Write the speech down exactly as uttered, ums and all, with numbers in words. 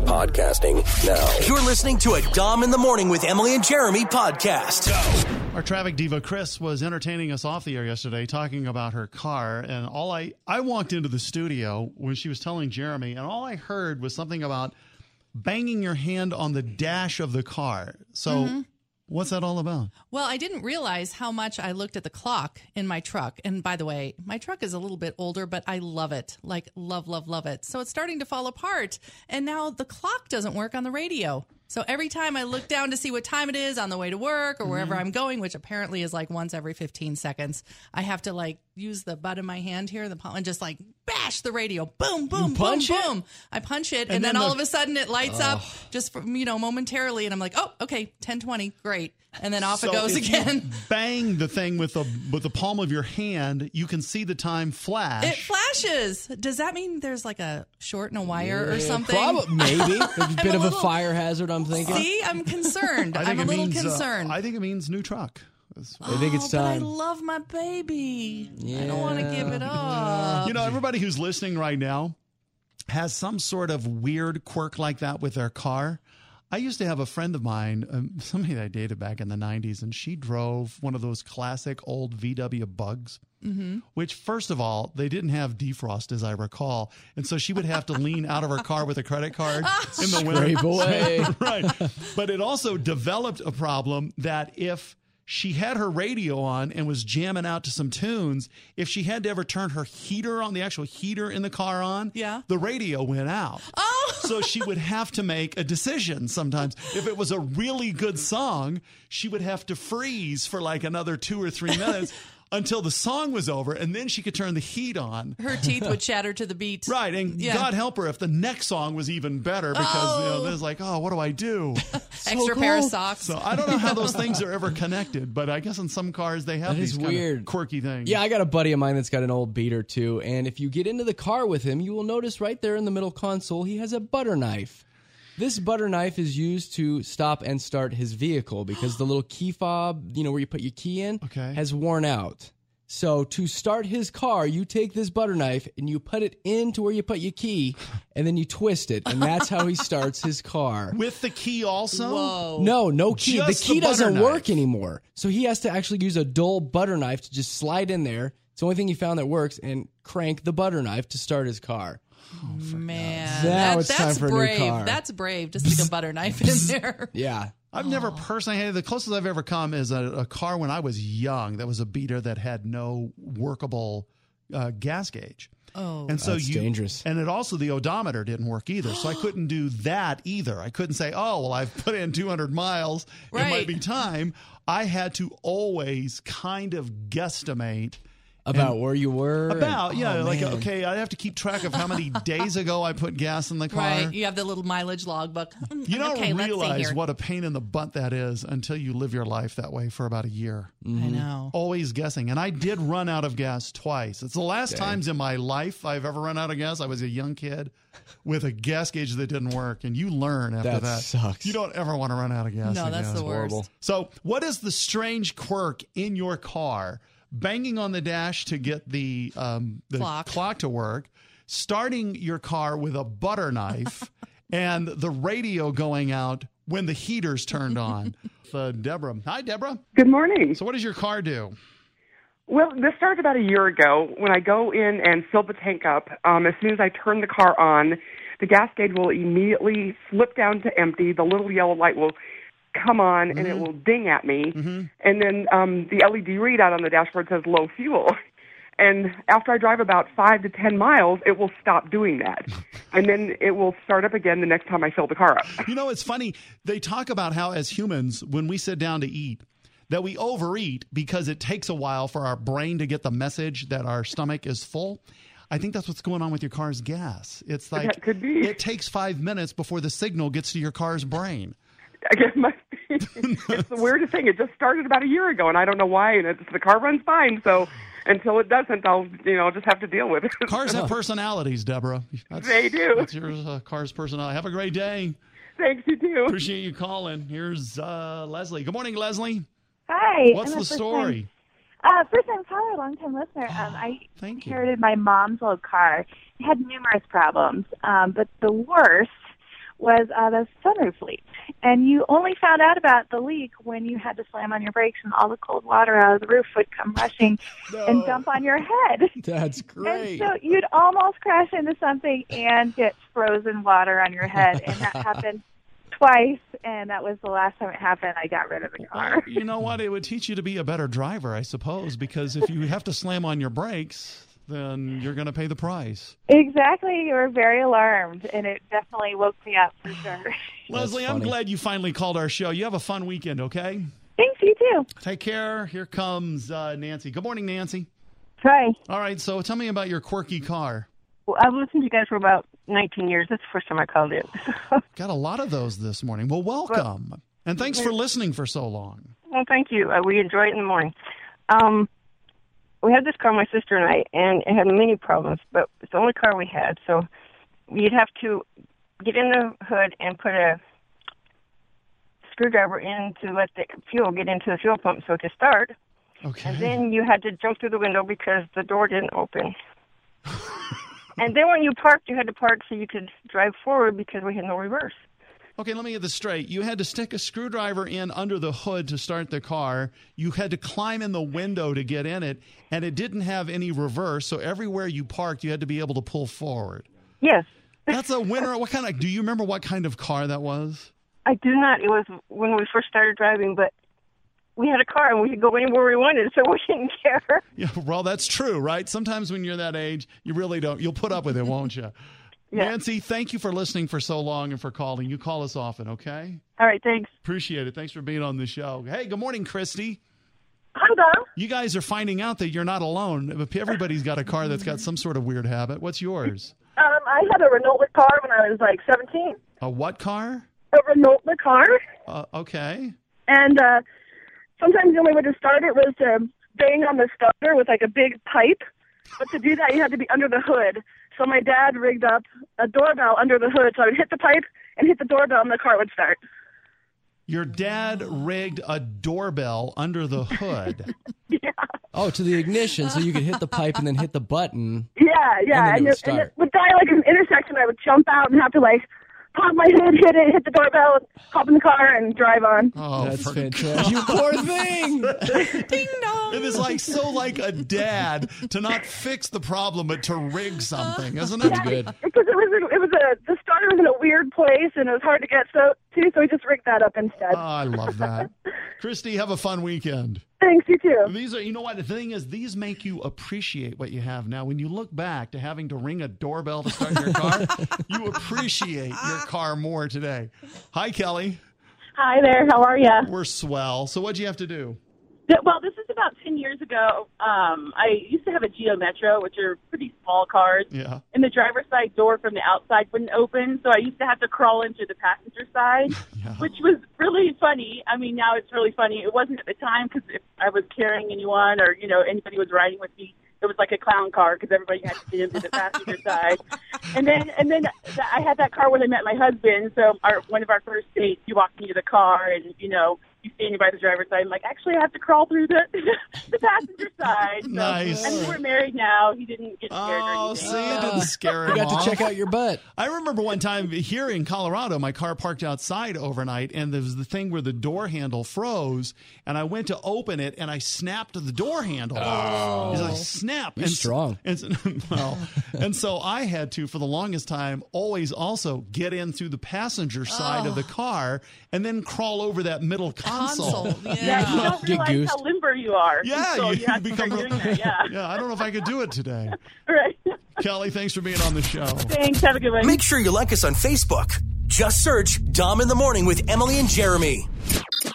podcasting now. You're listening to a Dom in the Morning with Emily and Jeremy podcast. Go. Our traffic diva, Chris, was entertaining us off the air yesterday talking about her car. And all I, I walked into the studio when she was telling Jeremy, and all I heard was something about banging your hand on the dash of the car. So mm-hmm. What's that all about? Well, I didn't realize how much I looked at the clock in my truck. And by the way, my truck is a little bit older, but I love it. Like, love, love, love it. So it's starting to fall apart. And now the clock doesn't work on the radio. So every time I look down to see what time it is on the way to work or wherever mm-hmm. I'm going, which apparently is like once every fifteen seconds, I have to like use the butt of my hand here, the palm, and just like bash the radio. Boom, boom, boom, boom. I punch it, and, and then, then the, all of a sudden it lights oh. up just for, you know, momentarily, and I'm like, oh, okay, ten twenty, great. And then off so it goes if again. You bang the thing with the with the palm of your hand, you can see the time flash. It flashes. Does that mean there's like a short in a wire yeah, or something? Probably, maybe. A bit of a, little, a fire hazard, I'm thinking. See, I'm concerned. I'm a little means, concerned. Uh, I think it means new truck. I think it's time. But I love my baby. Yeah. I don't want to give it up. You know, everybody who's listening right now has some sort of weird quirk like that with their car. I used to have a friend of mine, um, somebody that I dated back in the nineties, and she drove one of those classic old V W Bugs, mm-hmm. which, first of all, they didn't have defrost, as I recall. And so she would have to lean out of her car with a credit card in the winter. Scrape away. Right. But it also developed a problem that if she had her radio on and was jamming out to some tunes, if she had to ever turn her heater on, the actual heater in the car on, yeah. the radio went out. Oh! So she would have to make a decision sometimes. If it was a really good song, she would have to freeze for like another two or three minutes until the song was over, and then she could turn the heat on. Her teeth would chatter to the beat. Right, and yeah. God help her if the next song was even better, because oh. you know, there's like, oh, what do I do? So Extra cool. pair of socks. So I don't know how those things are ever connected, but I guess in some cars they have that these is kind weird. of quirky things. Yeah, I got a buddy of mine that's got an old beater too, and if you get into the car with him, you will notice right there in the middle console, he has a butter knife. This butter knife is used to stop and start his vehicle because the little key fob, you know, where you put your key in, okay. has worn out. So to start his car, you take this butter knife and you put it into where you put your key, and then you twist it, and that's how he starts his car. With the key also? Whoa. No, no key. Just the key the doesn't knife. work anymore. So he has to actually use a dull butter knife to just slide in there. It's the only thing he found that works, and crank the butter knife to start his car. Oh, man. Now that, it's that's time for brave. a new car. That's brave to stick a butter knife in there. Yeah. I've oh. never personally had, the closest I've ever come is a, a car when I was young that was a beater that had no workable uh, gas gauge. Oh, and so that's you, dangerous. And it also, the odometer didn't work either. So I couldn't do that either. I couldn't say, oh, well, I've put in two hundred miles. Right. It might be time. I had to always kind of guesstimate. About and where you were? About, and, yeah. oh, like, man. okay, I have to keep track of how many days ago I put gas in the car. Right. You have the little mileage logbook. You don't okay, realize what a pain in the butt that is until you live your life that way for about a year. Mm-hmm. I know. Always guessing. And I did run out of gas twice. It's the last Dang. times in my life I've ever run out of gas. I was a young kid with a gas gauge that didn't work. And you learn after that. that. sucks. You don't ever want to run out of gas No, again. that's the worst. Horrible. So what is the strange quirk in your car? Banging on the dash to get the um, the clock. clock to work, starting your car with a butter knife, and the radio going out when the heater's turned on. uh, Deborah. Hi, Deborah. Good morning. So what does your car do? Well, this started about a year ago. When I go in and fill the tank up, um, as soon as I turn the car on, the gas gauge will immediately slip down to empty. The little yellow light will come on, mm-hmm. and it will ding at me. Mm-hmm. And then um, the L E D readout on the dashboard says low fuel. And after I drive about five to ten miles, it will stop doing that. And then it will start up again the next time I fill the car up. You know, it's funny. They talk about how as humans, when we sit down to eat, that we overeat because it takes a while for our brain to get the message that our stomach is full. I think that's what's going on with your car's gas. It's like that could be. It takes five minutes before the signal gets to your car's brain. I guess it must be. It's the weirdest thing. It just started about a year ago, and I don't know why. And it's, the car runs fine, so until it doesn't, I'll you know just have to deal with it. Cars have personalities, Deborah. That's, they do. That's your uh, car's personality. Have a great day. Thanks, you too. Appreciate you calling. Here's uh, Leslie. Good morning, Leslie. Hi. What's the story? Time, uh, first time caller, long time listener. Um, I Thank you. inherited my mom's old car. It had numerous problems, um, but the worst was uh, the sunroof leak. And you only found out about the leak when you had to slam on your brakes and all the cold water out of the roof would come rushing No. and dump on your head. That's great. And so you'd almost crash into something and get frozen water on your head. And that happened twice, and that was the last time it happened. I got rid of the car. You know what? It would teach you to be a better driver, I suppose, because if you have to slam on your brakes, then you're going to pay the price. Exactly. You were very alarmed, and it definitely woke me up for sure. Leslie, I'm funny. glad you finally called our show. You have a fun weekend, okay? Thanks, you too. Take care. Here comes uh, Nancy. Good morning, Nancy. Hi. All right, so tell me about your quirky car. Well, I've listened to you guys for about nineteen years. That's the first time I called in. Got a lot of those this morning. Well, welcome. And thanks for listening for so long. Well, thank you. Uh, we enjoy it in the morning. Um, we had this car, my sister and I, and it had many problems, but it's the only car we had. So you'd have to get in the hood and put a screwdriver in to let the fuel get into the fuel pump so it could start. Okay. And then you had to jump through the window because the door didn't open. And then when you parked, you had to park so you could drive forward because we had no reverse. Okay, let me get this straight. You had to stick a screwdriver in under the hood to start the car. You had to climb in the window to get in it, and it didn't have any reverse, so everywhere you parked, you had to be able to pull forward. Yes. That's a winner. What kind of? Do you remember what kind of car that was? I do not. It was when we first started driving, but we had a car and we could go anywhere we wanted, so we didn't care. Yeah, well, that's true, right? Sometimes when you're that age, you really don't. You'll put up with it, won't you? Yeah. Nancy, thank you for listening for so long and for calling. You call us often, okay? All right, thanks. Appreciate it. Thanks for being on the show. Hey, good morning, Christy. Hi, Dom. You guys are finding out that you're not alone. Everybody's got a car that's got some sort of weird habit. What's yours? Um, I had a Renault car when I was like seventeen. A what car? A Renault car. Uh, okay. And uh, sometimes the only way to start it was to bang on the starter with like a big pipe. But to do that, you had to be under the hood. So my dad rigged up a doorbell under the hood. So I would hit the pipe and hit the doorbell and the car would start. Your dad rigged a doorbell under the hood. Yeah. Oh, to the ignition, so you could hit the pipe and then hit the button. Yeah, yeah. And then it would And, it, and start. it would die like an intersection. I would jump out and have to like pop my hood, hit it, hit the doorbell, hop in the car, and drive on. Oh, That's for fantastic. You poor thing. Ding dong. It is like so like a dad to not fix the problem, but to rig something, isn't it? That's good. Because it was, it was a, the starter was in a weird place and it was hard to get so to, so we just rigged that up instead. Oh, I love that. Christy, have a fun weekend. Thanks, you too. These are, you know what? The thing is, these make you appreciate what you have now. When you look back to having to ring a doorbell to start your car, you appreciate your car more today. Hi, Kelly. Hi there. How are you? We're swell. So what'd you have to do? Well, this is about ten years ago. Um, I used to have a Geo Metro, which are pretty small cars. Yeah. And the driver's side door from the outside wouldn't open, so I used to have to crawl into the passenger side, Yeah. which was really funny. I mean, now it's really funny. It wasn't at the time because if I was carrying anyone or, you know, anybody was riding with me, it was like a clown car because everybody had to get into the passenger side. And then and then th- I had that car when I met my husband. So our one of our first dates, he walked me to the car and, you know, he's standing by the driver's side. I'm like, actually, I have to crawl through the the passenger side. So, Nice. I mean, we're married now. He didn't get scared or Oh, anything. see, it didn't scare him You got off. to check out your butt. I remember one time here in Colorado, my car parked outside overnight, and there was the thing where the door handle froze, and I went to open it, and I snapped the door handle. Oh. It's like, snap. You're and, strong. And, well, and so I had to, for the longest time, always also get in through the passenger side Oh. of the car and then crawl over that middle console. Console. Yeah, Yeah. you don't Get realize goosed. how limber you are. Yeah, until you you have to become start a- doing that. Yeah. Yeah, I don't know if I could do it today. Right. Kelly, thanks for being on the show. Thanks. Have a good one. Make sure you like us on Facebook. Just search Dom in the Morning with Emily and Jeremy.